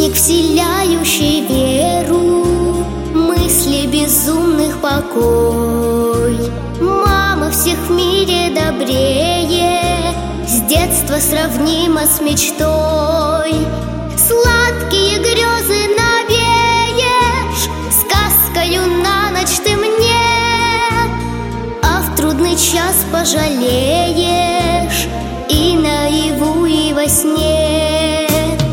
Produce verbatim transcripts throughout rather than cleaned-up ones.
Вестник, вселяющий веру, мысли безумных покой. Мама всех в мире добрее, с детства сравнима с мечтой. Сладкие грезы навеешь, сказкою на ночь ты мне, а в трудный час пожалеешь и наяву, и во сне.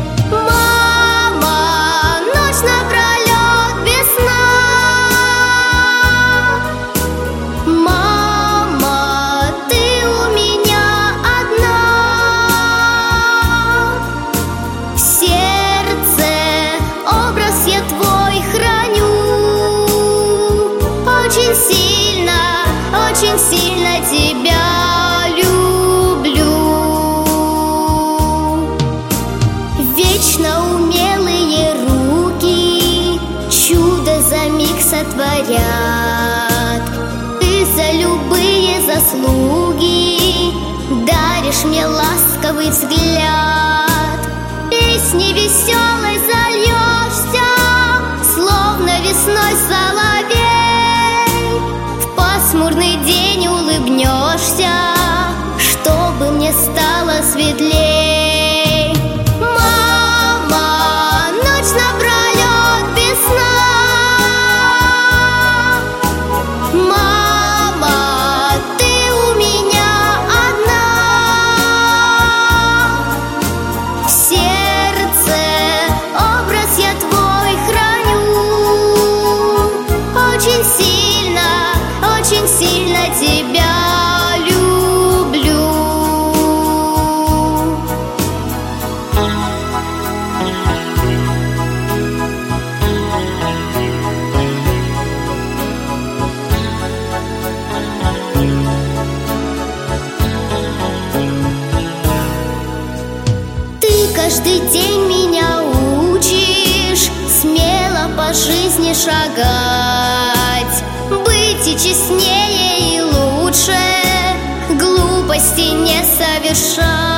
Мама, ночь напролет без сна. Мама, ты у меня одна. В сердце образ я твой храню. Очень сильно, очень сильно тебя вечно умелые руки чудо за миг сотворят. Ты за любые заслуги даришь мне ласковый взгляд. Песни веселой зальешься, словно весной соловей. В пасмурный день улыбнешься, чтобы мне стало светлей. Очень сильно, очень сильно тебя люблю. Ты каждый день меня учишь смело по жизни шагать, быть и честнее, и лучше, глупости не совершать.